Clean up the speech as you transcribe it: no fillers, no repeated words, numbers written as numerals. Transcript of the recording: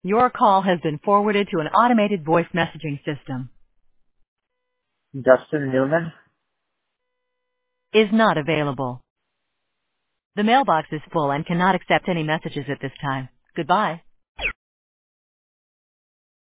Your call has been forwarded to an automated voice messaging system. Justin Newman. Is not available. The mailbox is full and cannot accept any messages at this time. Goodbye.